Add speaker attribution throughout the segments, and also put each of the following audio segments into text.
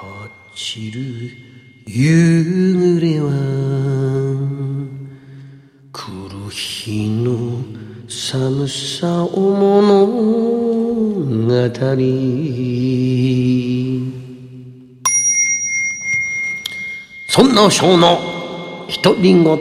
Speaker 1: 散る夕暮れは来る日の寒さを物語。そんなお正の独り言。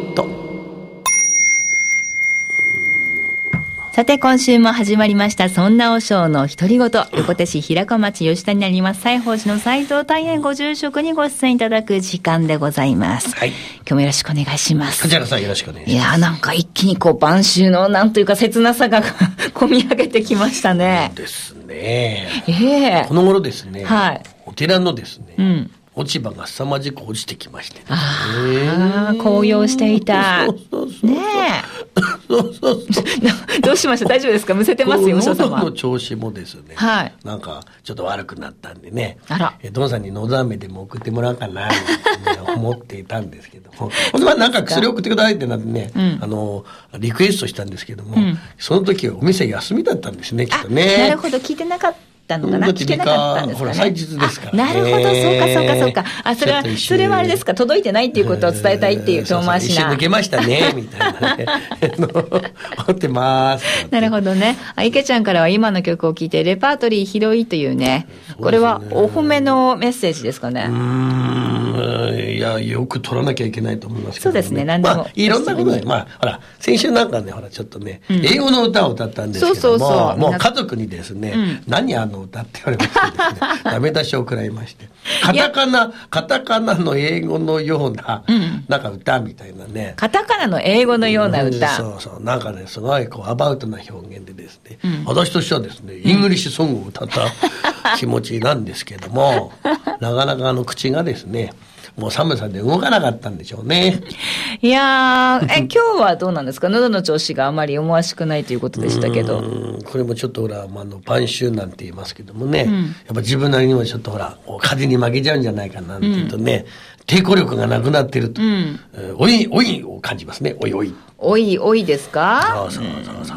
Speaker 2: さて今週も始まりましたそんなお正の独り言。横手市平川町吉田になります西宝寺の斉藤大変ご住職にご出演いただく時間でございます、はい、今日もよろしくお願いします。
Speaker 1: こちらさんよろしくお願いします。
Speaker 2: いやなんか一気に晩秋のなんというか切なさが込み上げてきましたね。
Speaker 1: そうですね、この頃ですね、はい、お寺のですね、落ち葉が凄まじく落ちてきましてです
Speaker 2: ね、紅葉していた。そうねえそうどうしました？大丈夫ですか？むせてますよ、お師匠様。
Speaker 1: 喉の調子もですね、はい、なんかちょっと悪くなったんでね、ドンさんにのど飴でも送ってもらおうかなと思っていたんですけどもほんでなんか薬送ってくださいってなってね、リクエストしたんですけども、その時はお店休みだったんですね、きっとね。
Speaker 2: なるほど、聞いてなかったのかな、聞けなかったんですかね。
Speaker 1: ほら祭日ですからね。
Speaker 2: なるほど、そうか。それはあれですか、届いてないっていうことを伝えたいっていう遠回しな。
Speaker 1: 一瞬抜けましたねみたいなね思ってます。
Speaker 2: なるほどね。池ちゃんからは今の曲を聴いてレパートリー広いというね、これはお褒めのメッセージですかね。
Speaker 1: いやよく取らなきゃいけないと思いますけど、ね、
Speaker 2: そうですね。何でも、
Speaker 1: いろんなことで、ほら先週なんかね、ほらちょっとね、英語の歌を歌ったんですけども、もう家族にですね、何あの歌って言われましてですね、ダメ出しを食らいまして、カタカナの英語のような、なんか歌みたいなね。
Speaker 2: カタカナの英語のような歌。
Speaker 1: そうなんかね、すごいアバウトな表現でですね、私としてはですね、イングリッシュソングを歌った気持ちなんですけども、なかなか口がですね、もう寒さで動かなかったんでしょうね。いや
Speaker 2: 今日はどうなんですか？喉の調子があまり思わしくないということでしたけど。
Speaker 1: これもちょっとほら、晩秋なんて言いますけどもね、やっぱ自分なりにもちょっとほら、風に負けちゃうんじゃないかなんて言うとね、抵抗力がなくなってると、おいを感じますね。おい
Speaker 2: ですか？
Speaker 1: そう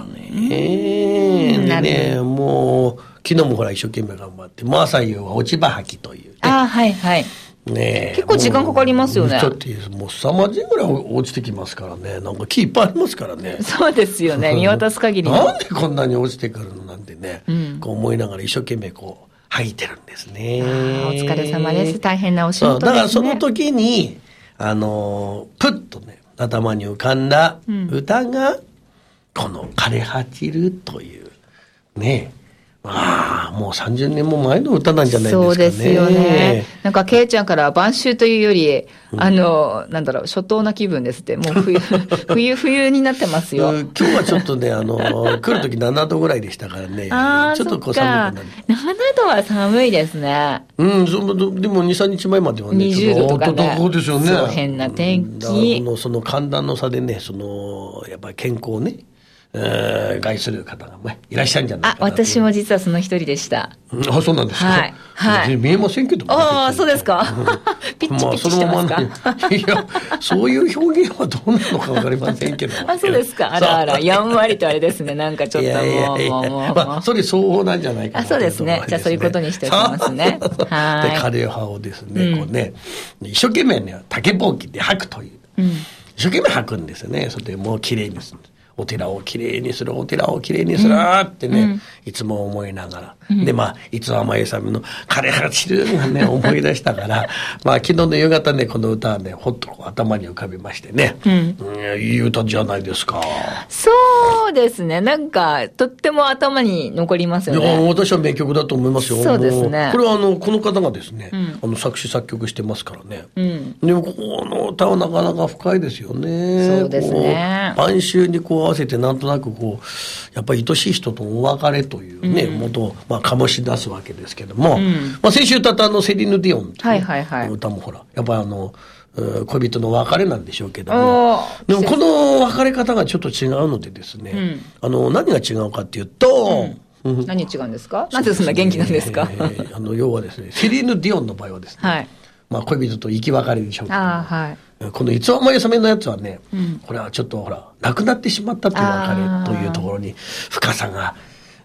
Speaker 1: ね。でね、もう、昨日もほら一生懸命頑張って、朝夕は落ち葉吐きという、ね。
Speaker 2: はいはい。ね、結構時間かかりますよね。
Speaker 1: もう凄まじいぐらい落ちてきますからね。なんか木いっぱいありますからね。
Speaker 2: そうですよね。見渡す限り
Speaker 1: なんでこんなに落ちてくるのなんてね、こう思いながら一生懸命吐いてるんですね。
Speaker 2: お疲れ様です。大変なお仕事ですね。
Speaker 1: だからその時にプッとね頭に浮かんだ歌が、この枯葉散るというね。もう30年も前の歌なんじゃないですかね。
Speaker 2: そうですよね。なんかケイちゃんから晩秋というより、なんだろう、初冬な気分ですって。もう冬になってますよ。
Speaker 1: 今日はちょっとね、来る時7度ぐらいでしたからね。ちょっと寒くなる。
Speaker 2: 7度は寒いですね。
Speaker 1: でも2、3日前まではね、
Speaker 2: 20度とかね。
Speaker 1: そうですよね。
Speaker 2: そう、変な天気。
Speaker 1: その寒暖の差でね、やっぱり健康をね、害する方がいらっしゃるんじゃないかな。
Speaker 2: 私も実はその一人でした。
Speaker 1: そうなんですか。はい。見えませんけど。
Speaker 2: そうですか。ピッチピッチしてますか。
Speaker 1: いや、そういう表現はどうなのかわかりませんけど。
Speaker 2: そうですか。あら、やんわりとあれですね。なんかちょっともう。
Speaker 1: それ相応なんじゃないかな。
Speaker 2: そうですね。じゃあそういうことにしておきますね。
Speaker 1: で、枯葉をですね、一生懸命ね、竹ぼうきで吐くという。一生懸命吐くんですよね。それでもう綺麗にする。お寺をきれいにするってね、いつも思いながら、でいつはまゆさみの枯葉散るがね思い出したから昨日の夕方ねこの歌はねほっと頭に浮かびましてね、いい歌じゃないですか。
Speaker 2: そうですね。なんかとっても頭に残りますよね。
Speaker 1: 私は名曲だと思いますよ。
Speaker 2: そうですね。
Speaker 1: これはこの方がですね、作詞作曲してますからね。でもこの歌はなかなか深いですよね。
Speaker 2: そうですね。
Speaker 1: 晩秋に合わせてなんとなくやっぱり愛しい人とお別れというね、元を醸し出すわけですけども、先週歌ったセリヌ・ディオンという歌もほらやっぱり恋人の別れなんでしょうけども、でもこの別れ方がちょっと違うのでですね、何が違うかっていうと、
Speaker 2: 何違うんですか？なぜそんな元気なんですか？
Speaker 1: 要はですね、セリヌ・ディオンの場合はですね、恋人と生き別れでしょうけど、このいつはまゆさめのやつはね、これはちょっとほら亡くなってしまったという別れというところに深さが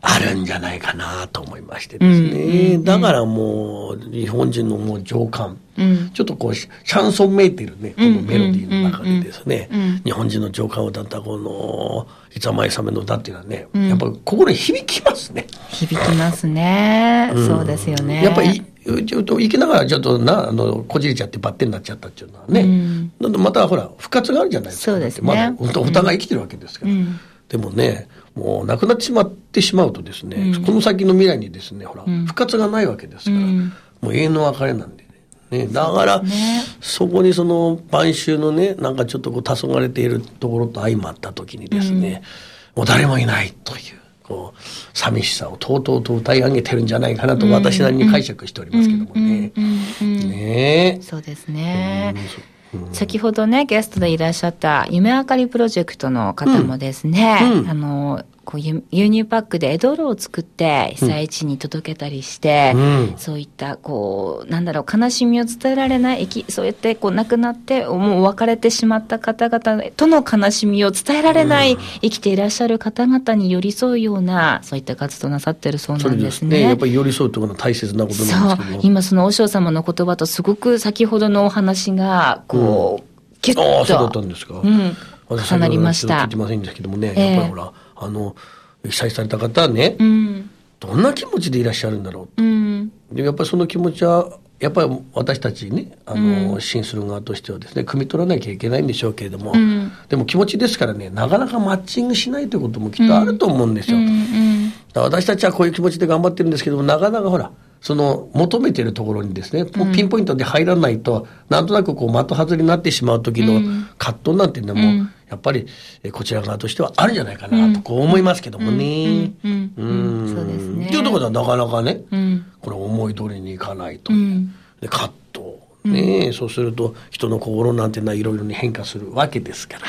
Speaker 1: あるんじゃないかなと思いましてですね。だからもう、日本人のもう情感、ちょっとこう、シャンソンめいてるね、このメロディーの中でですね、日本人の情感を歌ったこの、五雨勇の歌っていうのはね、やっぱり心に響きますね。
Speaker 2: 響きますね。そうですよね。
Speaker 1: やっぱり、ちょっと生きながらちょっとこじれちゃってバッテンになっちゃったっていうのはね、またほら、復活があるじゃないですか。
Speaker 2: そうですね。
Speaker 1: まだ、お互い生きてるわけですから。でもね、もう亡くなってしまうとですね、この先の未来にですね、ほら、復活がないわけですから、もう永遠の別れなんでね。だから、そこにその晩秋のね、なんかちょっとこう黄昏れているところと相まった時にですね、もう誰もいないという、こう、寂しさをとうとうと歌い上げてるんじゃないかなと私なりに解釈しておりますけどもね。ねえ。
Speaker 2: そうですね。先ほどね、ゲストでいらっしゃった夢あかりプロジェクトの方もですね、こう輸入パックでエドロを作って被災地に届けたりして、そういったこう悲しみを伝えられないそうやってこう亡くなってもう別れてしまった方々との悲しみを伝えられない、生きていらっしゃる方々に寄り添うようなそういった活動なさってるそうなんですね。
Speaker 1: そうですね。やっぱり寄り添うというのは大切なことなんですけども。
Speaker 2: そう、今その和尚様の言葉とすごく先ほどのお話がこう、キュッと
Speaker 1: そうだったんですか。
Speaker 2: 重なりました。
Speaker 1: 聞いてませんでしたけどもね、やっぱりほら被災された方はね、どんな気持ちでいらっしゃるんだろうと。でやっぱりその気持ちはやっぱり私たちね支援する側としてはですね汲み取らなきゃいけないんでしょうけれども、でも気持ちですからねなかなかマッチングしないということもきっとあると思うんですよ。だから私たちはこういう気持ちで頑張ってるんですけどもなかなかほらその求めているところにですね、ピンポイントで入らないとなんとなくこう的外れになってしまう時の葛藤なんていうのも、やっぱりこちら側としてはあるんじゃないかなとこう思いますけどもね。
Speaker 2: そうですね。
Speaker 1: というところはなかなかね、これ思い通りにいかないという、で葛藤ね、そうすると人の心なんてのはいろいろに変化するわけですから、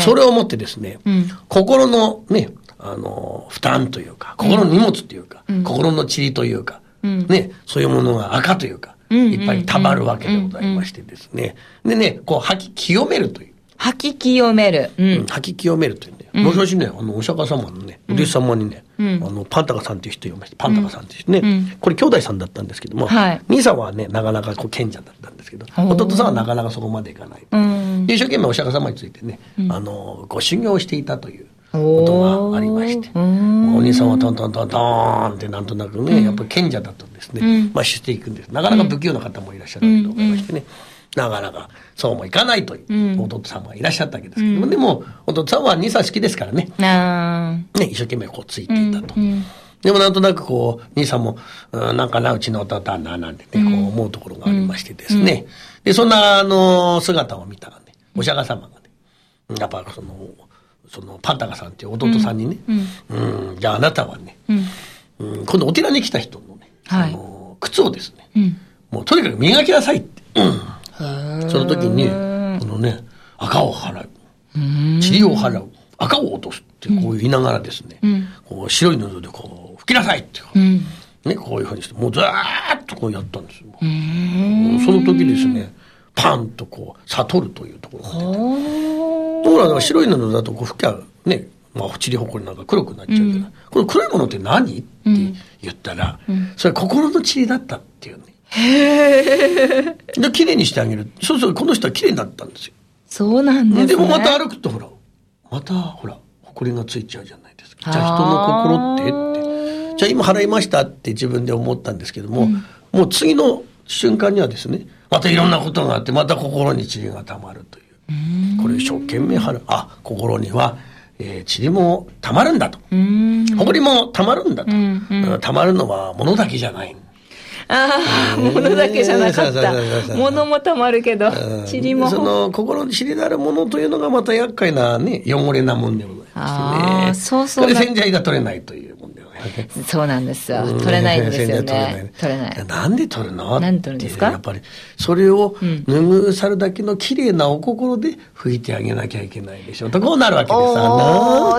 Speaker 1: それをもってですね、心のね負担というか心の荷物というか、心の塵というか、ね、そういうものが赤というか、いっぱい溜まるわけでございましてですね。でね、こう吐き清めるという。
Speaker 2: 吐き清める。
Speaker 1: 吐き清めるというね。もしもしね、お釈迦様のね、お弟子様にね、パンタカさんっていう人を呼びまして、パンタカさんっていう人ね、これ兄弟さんだったんですけども、兄さんはね、なかなかこう賢者だったんですけど、弟さんはなかなかそこまでいかない。一生懸命お釈迦様についてね、ご修行していたということがありまして、お兄さんはトントントントンってなんとなくね、やっぱり賢者だったんですね。していくんです。なかなか不器用な方もいらっしゃると思いましてね。なかなかそうもいかないという弟さんがいらっしゃったわけですけども、でも弟さんは兄さん好きですからね、一生懸命こうついていたと。でもなんとなくこう兄さんもなんかなうちの弟はななんてねこう思うところがありましてですね、でそんな姿を見たらねお釈迦様がねやっぱそのパンタカさんっていう弟さんにね、じゃああなたはね、今度お寺に来た人のね、靴をですね、もうとにかく磨きなさいって。その時にこのね赤を払う塵を払う赤を落とすってこう言いながらですね、こう白い布でこう拭きなさいってね、こういうふうにしてもうずーっとこうやったんですよ。その時ですねパンとこう悟るというところが出て、ところが白い布だとこう拭きゃね塵ほこりなんか黒くなっちゃうけど、この黒いものって何って言ったら、それは心の塵だったっていうね。で綺麗にしてあげる。そうそうこの人は綺麗になったんですよ。
Speaker 2: そうなんですね。
Speaker 1: でもまた歩くとほらまたほら埃がついちゃうじゃないですか。じゃあ人の心ってじゃあ今払いましたって自分で思ったんですけども、もう次の瞬間にはですねまたいろんなことがあってまた心に塵がたまるという、これ一生懸命払う。心には塵もたまるんだと、埃もたまるんだと、たまるのは物だけじゃない。
Speaker 2: 物だけじゃなかった。物もたまるけど、塵も。
Speaker 1: その心に塵であるものというのがまた厄介なね、汚れなもんでございましてね。それ洗剤が取れないというもんでございますね。
Speaker 2: そうなんですよ。取れないんですよね。取れない。
Speaker 1: なんで取るの？
Speaker 2: なんで取るんですか？
Speaker 1: やっぱり、それを拭さるだけの綺麗なお心で拭いてあげなきゃいけないでしょ。とこうなるわけです。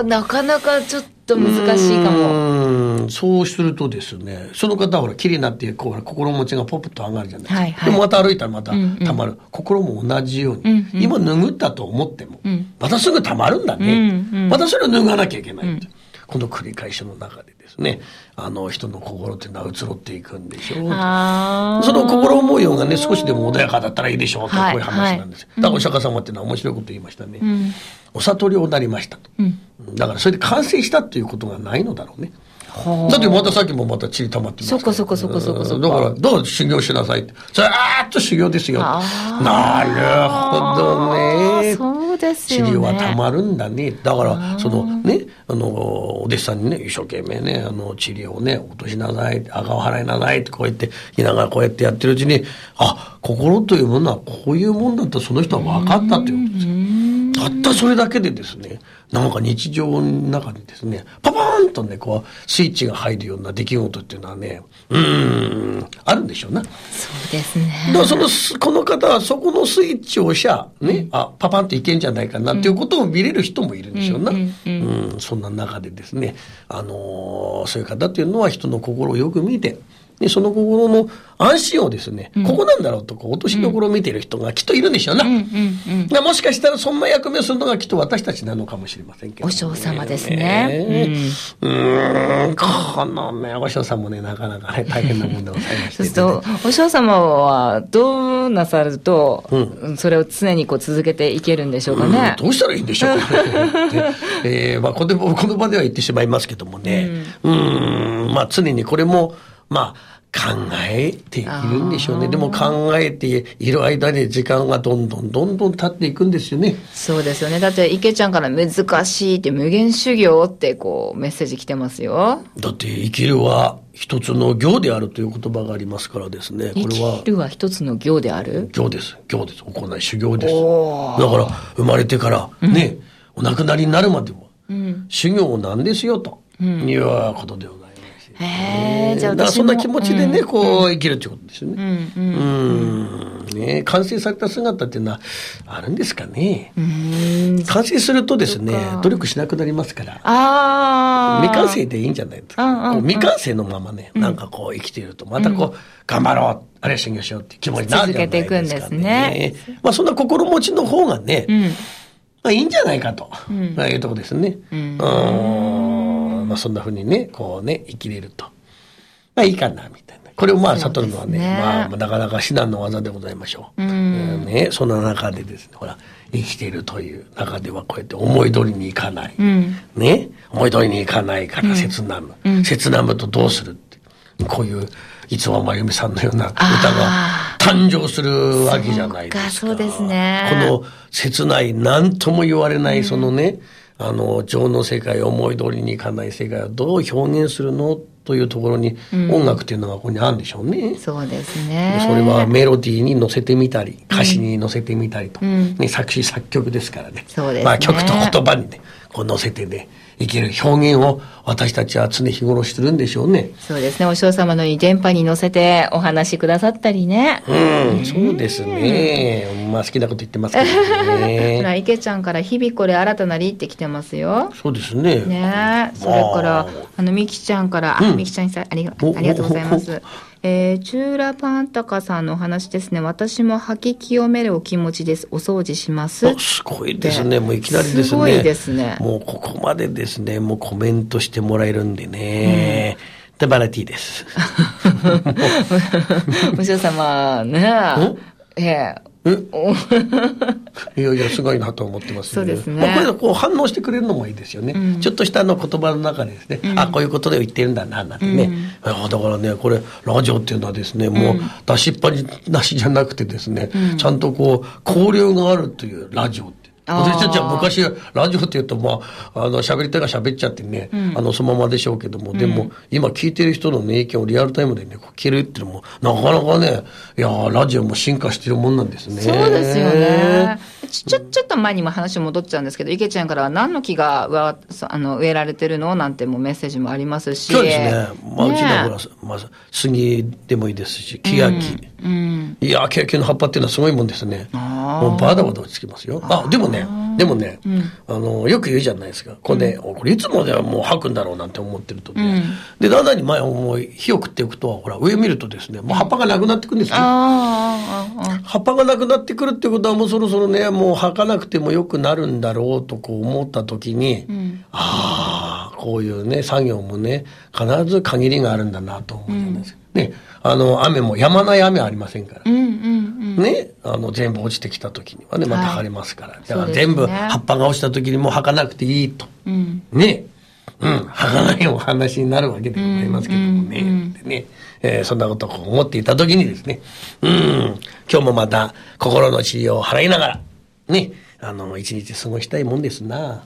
Speaker 2: なかなかちょっと難しいかも。
Speaker 1: そうするとですね、その方はほら綺麗になってこう心持ちがポップと上がるじゃないですか。でもまた歩いたらまたたまる。心も同じように、今拭ったと思っても、またすぐたまるんだね。またそれを拭わなきゃいけない。 この繰り返しの中でですね、人の心っていうのは移ろっていくんでしょう。その心模様がね、少しでも穏やかだったらいいでしょうと、こういう話なんですよ。だからお釈迦様っていうのは面白いこと言いましたね。お悟りをなりましたと。だからそれで完成したっていうことがないのだろうね。だってまたさっきもまた塵溜まってますから。
Speaker 2: そこ。だ
Speaker 1: からどう修行しなさいって。ずーっと修行ですよ。なるほどね。
Speaker 2: そうですよね。
Speaker 1: 塵は溜まるんだね。だからそのね、お弟子さんにね、一生懸命ね、塵をね、落としなさい、赤を払いなさいってこうやって言いながらこうやってやってるうちに、心というものはこういうもんだとその人は分かったということですよ。たったそれだけでですね、なんか日常の中にですね、パパーンとね、こう、スイッチが入るような出来事っていうのはね、あるんでしょうな。
Speaker 2: そうですね。
Speaker 1: だからこの方はそこのスイッチを押しゃ、ね、パパンといけんじゃないかなっていうことを見れる人もいるんでしょうな。そんな中でですね、そういう方っていうのは人の心をよく見て、でその心の安心をですね、ここなんだろうとこう落としどころを見ている人がきっといるんでしょうな。もしかしたらそんな役目をするのがきっと私たちなのかもしれませんけど、ね。
Speaker 2: お嬢様ですね。
Speaker 1: このね、お嬢様もね、なかなかね、大変なもんでございまして、ね。
Speaker 2: そうすると、お嬢様はどうなさると、それを常にこう続けていけるんでしょうかね。
Speaker 1: どうしたらいいんでしょうかね。この場では言ってしまいますけどもね。常にこれも、考えているんでしょうね。でも考えている間に時間がどんどん経っていくんですよね。
Speaker 2: そうですよね。だって池ちゃんから難しいって無限修行ってこうメッセージ来てますよ。
Speaker 1: だって生きるは一つの行であるという言葉がありますからですね。これは
Speaker 2: 生きるは一つの行である。
Speaker 1: 行です。行い修行です。だから生まれてからね、お亡くなりになるまでは修行なんですよということでございます。
Speaker 2: じゃあ
Speaker 1: だからそんな気持ちでね、こう生きるってことですよね。完成された姿っていうのはあるんですかね。完成するとですね、努力しなくなりますから。未完成でいいんじゃないですか。未完成のままね、なんかこう生きていると、またこう、頑張ろう、あるいは修行しようっていう気持ちになるじゃないですか、ね。続けていくんですね。そんな心持ちの方がね、いいんじゃないかと、いうところですね。そんな風にね、こうね、生きれると。いいかな、みたいな。これを悟るのはね、なかなか至難の技でございましょう。そんな中でですね、ほら、生きているという中ではこうやって思い通りにいかない。ね。思い通りにいかないから切なむ。切なむとどうするって。こういう、いつはまゆみさんのような歌が誕生するわけじゃないですか。
Speaker 2: そうですね。
Speaker 1: この切ない、何とも言われない、そのね、情の世界、思い通りにいかない世界をどう表現するのというところに、音楽っていうのがここにあるんでしょうね。
Speaker 2: そうですね。
Speaker 1: それはメロディーに乗せてみたり、歌詞に乗せてみたりと。作詞作曲ですからね。
Speaker 2: そうですね。
Speaker 1: 曲と言葉にね、こう乗せてね、生きる表現を私たちは常日頃してるんでしょうね。
Speaker 2: そうですね。お嬢様のように電波に乗せてお話しくださったりね。
Speaker 1: そうですね。好きなこと言ってますけどね。
Speaker 2: ほら、池ちゃんから日々これ新たなりって来てますよ。
Speaker 1: そうですね。
Speaker 2: ね。それから、みきちゃんから、みきちゃんにありがとうございます。チューラパンタカさんのお話ですね。私も吐き清めるお気持ちです。お掃除します。
Speaker 1: すごいですね。もういきなりですね。
Speaker 2: すごいですね。
Speaker 1: もうここまでですね、もうコメントしてもらえるんでね。で、バラティです。
Speaker 2: お嬢様ね。
Speaker 1: いやすごいなと思ってますね。
Speaker 2: そうですね。
Speaker 1: これでこう反応してくれるのもいいですよね。ちょっとした言葉の中でですね、こういうことで言ってるんだな、なんてね。だからね、これ、ラジオっていうのはですね、もう出しっぱなしじゃなくてですね、ちゃんとこう、交流があるというラジオって。私たちは昔ラジオって言うと喋りたいが喋っちゃってね、そのままでしょうけども、でも今聞いてる人のね意見をリアルタイムでね聞けるっていうのもなかなかね、いやラジオも進化してるもんなんですね。
Speaker 2: そうですよね。ちょっと前にも話戻っちゃうんですけど、池ちゃんからは何の木が植えられてるのなんてもメッセージもありますし。
Speaker 1: そうですね。うちのほら、杉でもいいですし、欅。いや欅の葉っぱっていうのはすごいもんですね。もうバタバタ落ち着きますよ。でもね、よく言うじゃないですか。これね、これいつまではもう吐くんだろうなんて思ってるとね。で、だんだんにもう火を食っていくと、ほら、上見るとですね、もう葉っぱがなくなってくるんですよ。葉っぱがなくなってくるってことはもうそろそろね、もう吐かなくてもよくなるんだろうとこう思った時に、 こういうね、作業もね、必ず限りがあるんだなと思うんです。ね、雨も止まない雨はありませんから。ね、全部落ちてきた時にはね、また晴れますから。だから全部葉っぱが落ちた時にもう履かなくていいと。ね。履かないお話になるわけでございますけどもね。でね、そんなことを思っていた時にですね、今日もまた心の治療を払いながら、ね、一日過ごしたいもんですな。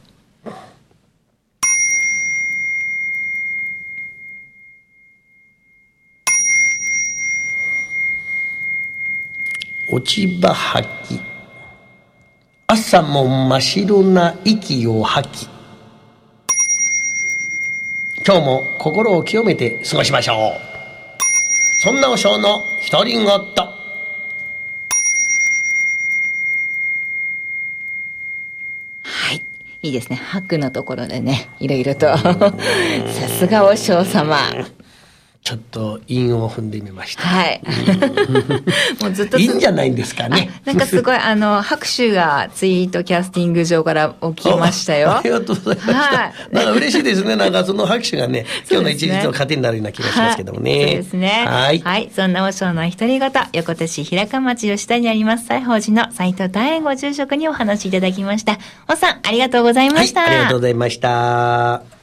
Speaker 1: 落ち葉吐き、朝も真っ白な息を吐き、今日も心を清めて過ごしましょう。そんな和尚の独り言。はい 。
Speaker 2: いいですね。吐くのところでね、いろいろと。さすが和尚様。
Speaker 1: ちょっと韻を踏んでみました。
Speaker 2: はい。もうずっと。
Speaker 1: いいんじゃないんですかね。
Speaker 2: なんかすごい、拍手がツイートキャスティング上から起きましたよ。
Speaker 1: ありがとうございました。はい。なんか嬉しいですね。なんかその拍手がね、今日の一日の糧になるような気がしますけどもね。
Speaker 2: そうですね。はい。はい。そんな和尚の独り言、横手市平川町吉田にあります西宝寺の斉藤大円ご住職にお話しいただきました。おさん、ありがとうございました。
Speaker 1: はい、ありがとうございました。